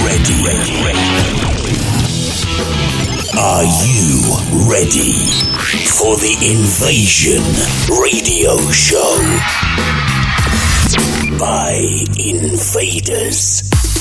Are you ready for the Invasion Radio Show by Invaders?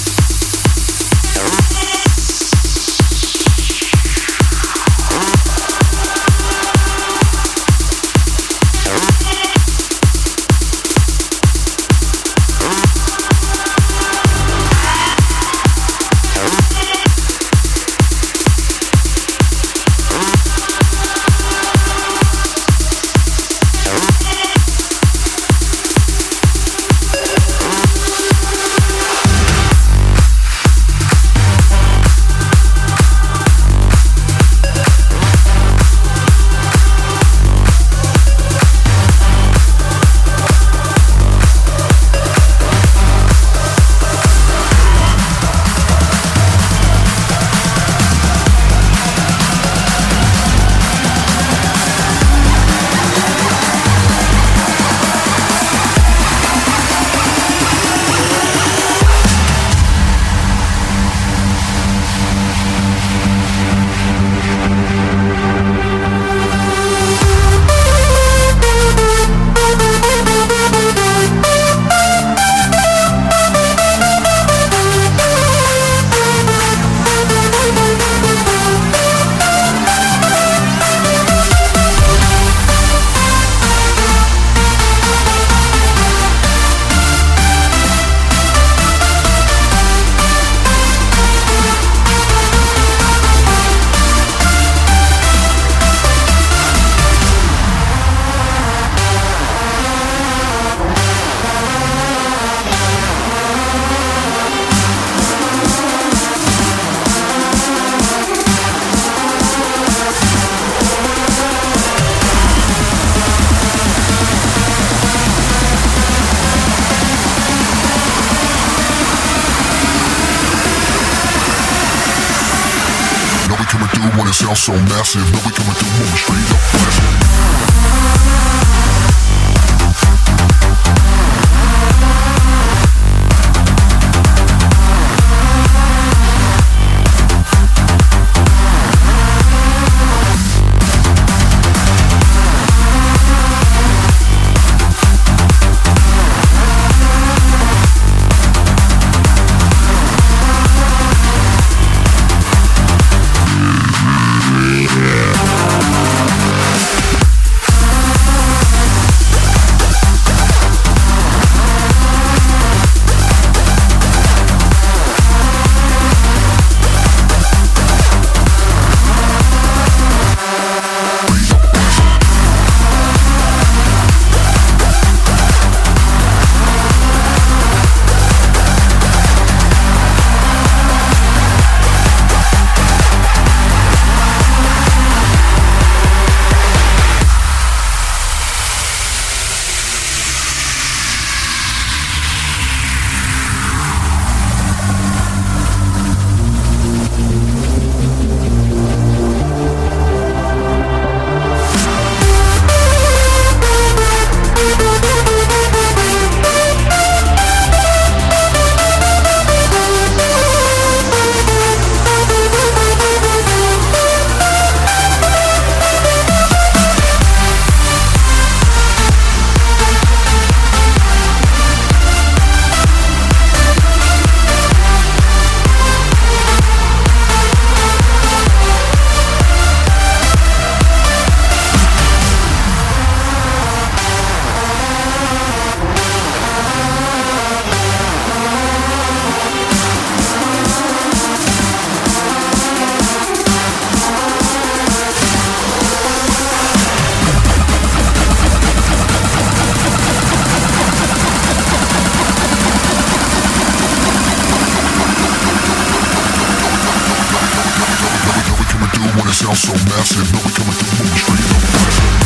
Sounds so massive, no we coming through moving straight up plastic. Sounds so massive, no we coming through moving straight up plastic.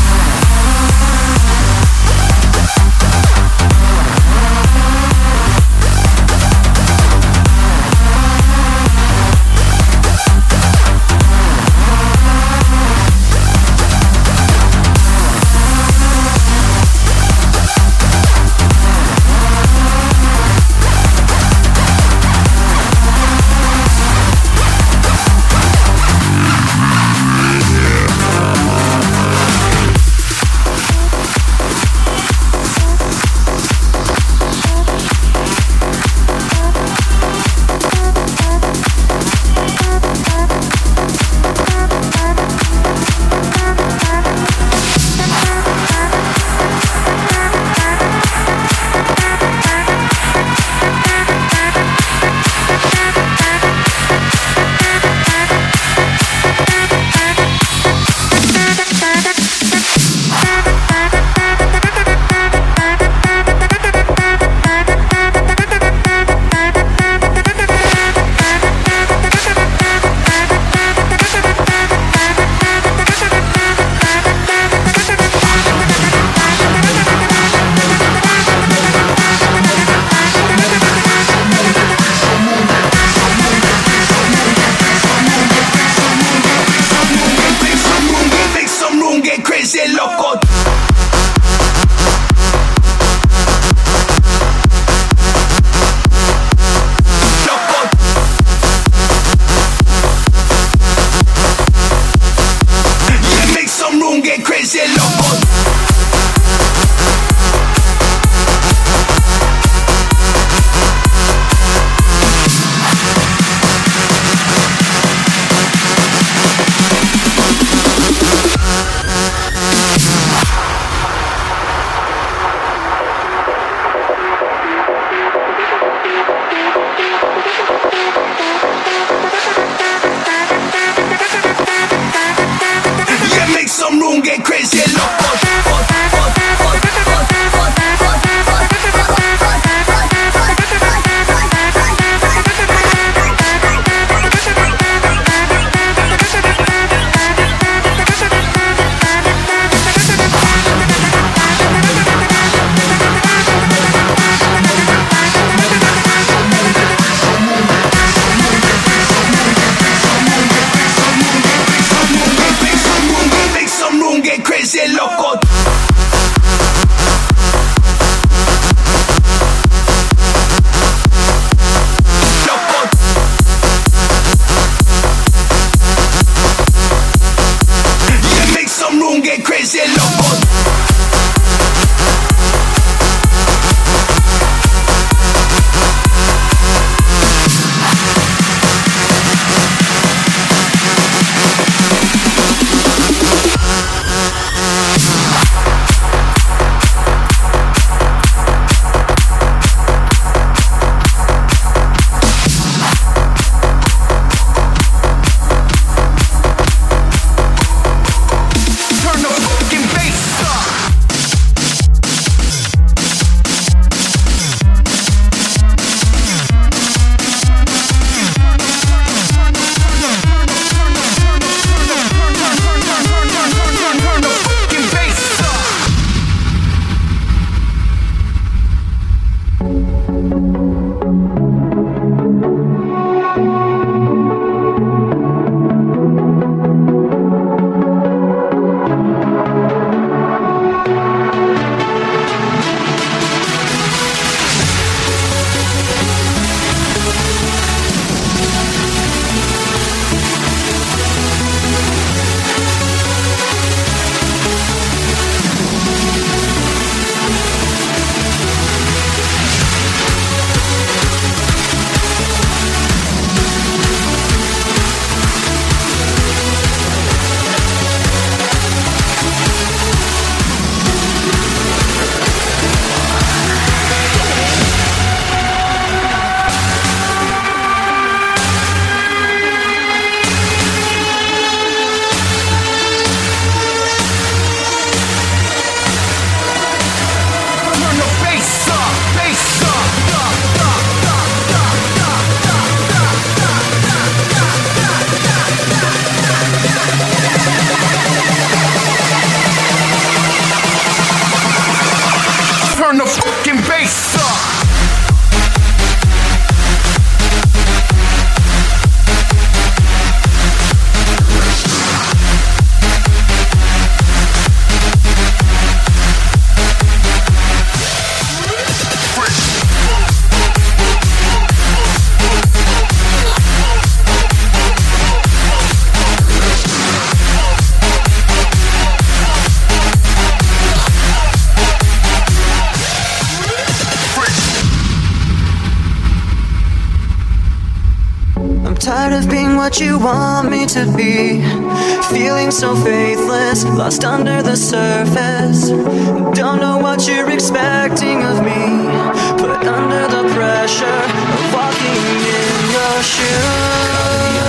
Tired of being what you want me to be, feeling so faithless, lost under the surface. Don't know what you're expecting of me, put under the pressure of walking in your shoes.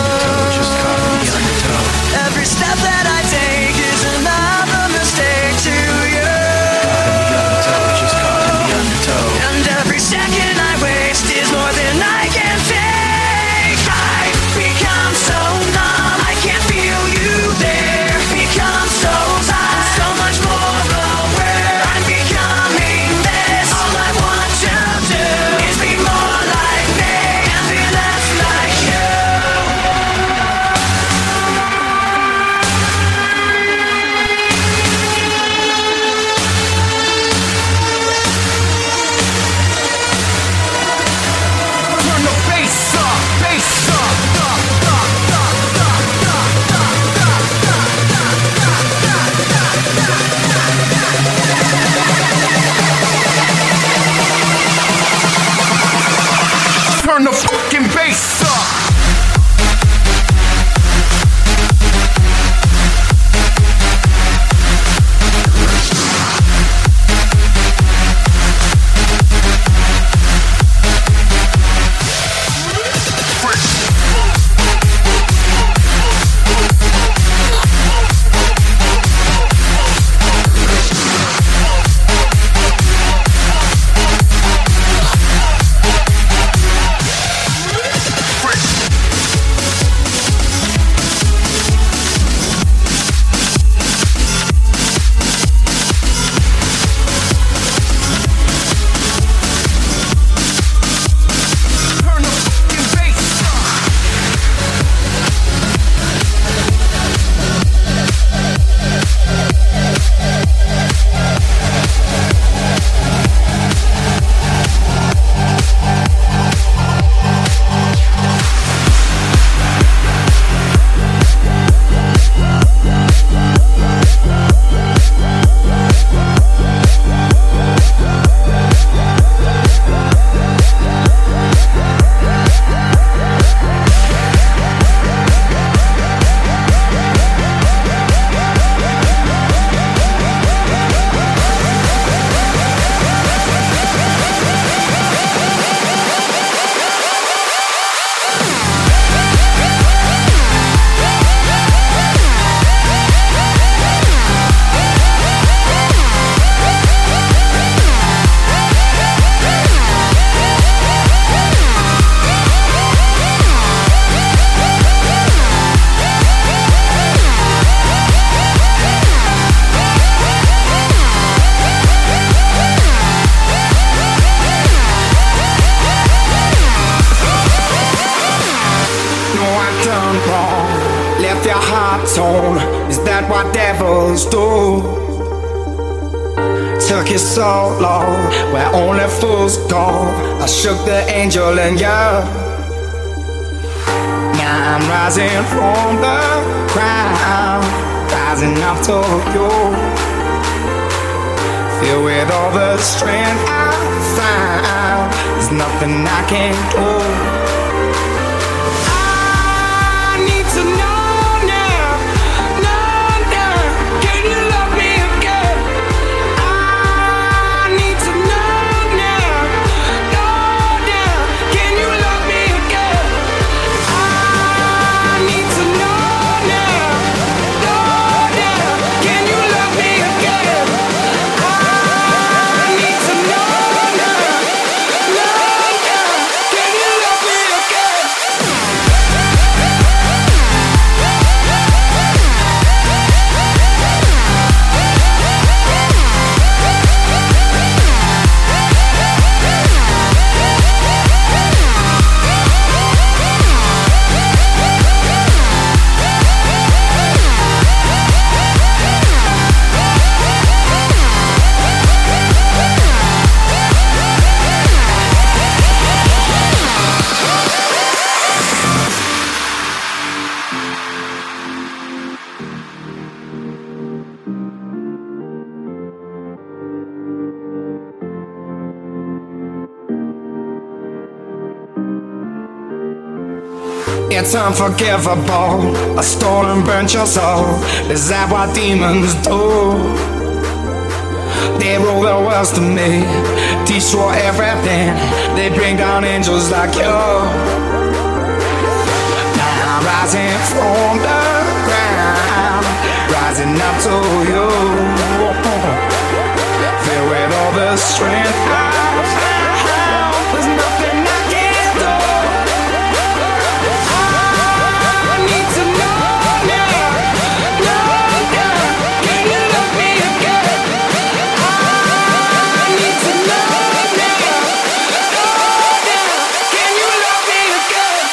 Every step that I take is another mistake to you, and every second I waste is more than I can take. Become so numb, I can't feel you there. Become so tired, so much more aware. I'm becoming this. All I want to do is be more like me and be less like you. Turn the bass up, bass up. Turn the fucking bass up. tone. Is that what devils do? Took you so long, where only fools go. I shook the angel in you. Now I'm rising from the ground, rising up to you. Filled with all the strength I found, there's nothing I can't do. It's unforgivable. A stolen burnt your soul. Is that what demons do? They rule the world to me, destroy everything. They bring down angels like you. Now I'm rising from the ground, rising up to you. Filled with all the strength I found, there's nothing I can't do. I need to know now, can you love me again? I need to know now, can you love me again?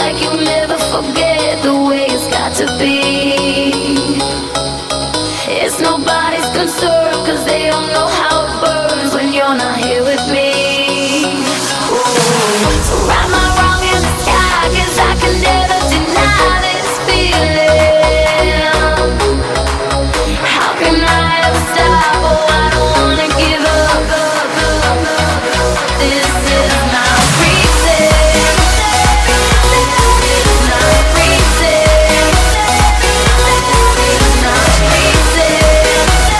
like you'll never forget the way it's got to be. It's nobody's concern, cause they don't know how it burns when you're not here with me. Ooh. So write my wrong in the sky, cause I can never deny this feeling. How can I ever stop? Oh, I don't wanna give up. This is my reason. My reason. My reason.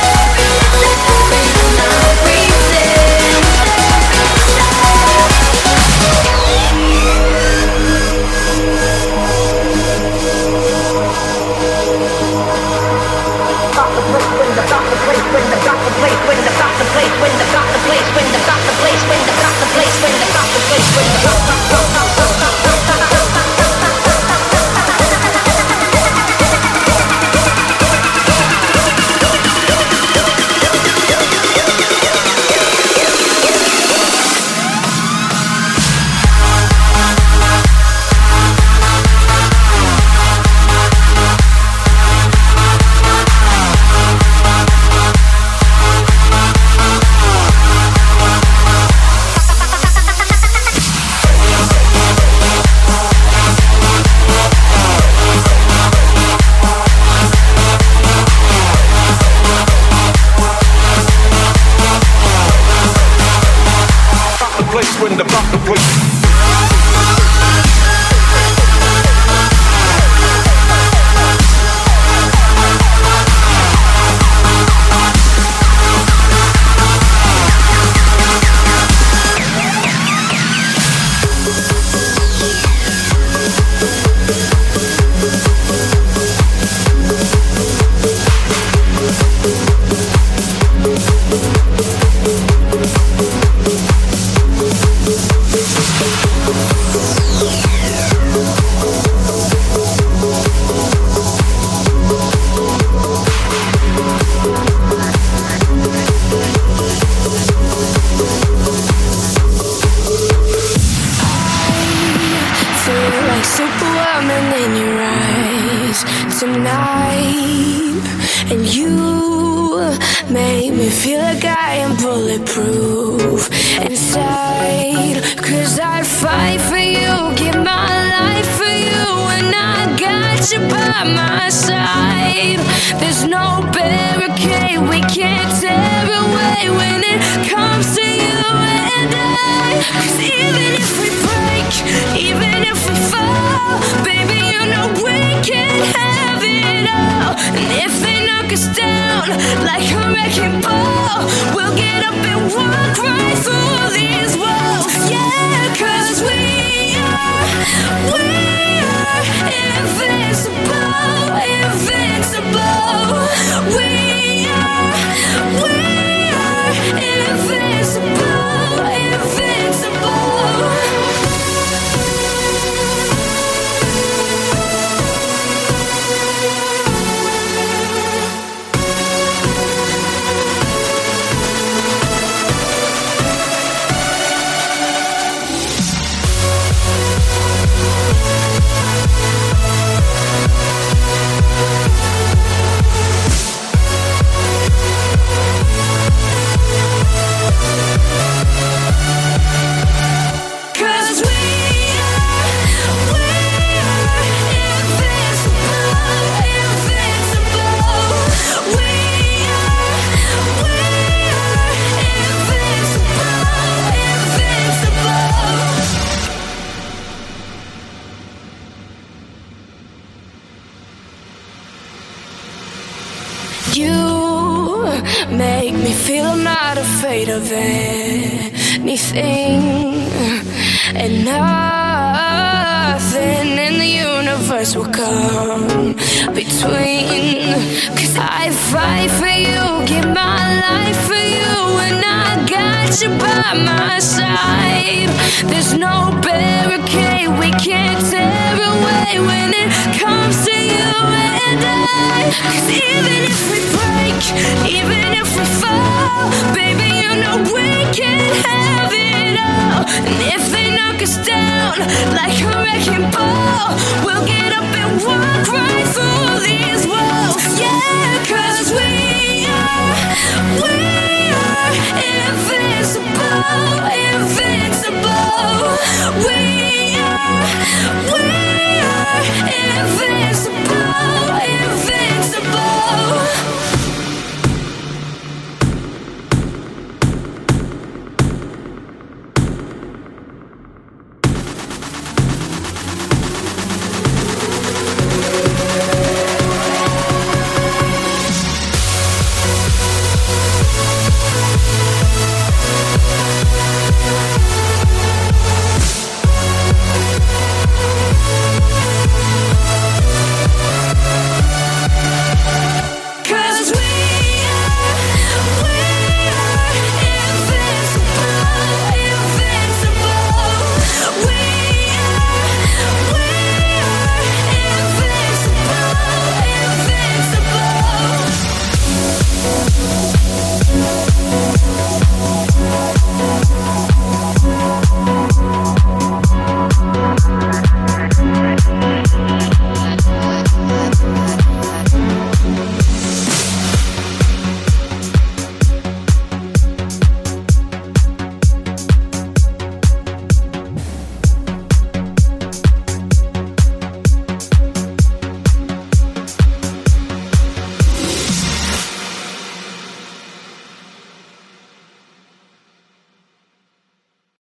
Make me feel I'm not afraid of anything, and nothing in the universe will come between. Cause I fight for you, give my life for you, and I got you by my side. There's no barricade we can't tear away when it comes to you and I. Cause even if we break, even if we fall, baby, you know we can have it all. And if they knock us down down like a wrecking ball. We'll get up and walk right through these walls. Yeah, 'cause we are invincible, invincible. We are invincible, invincible.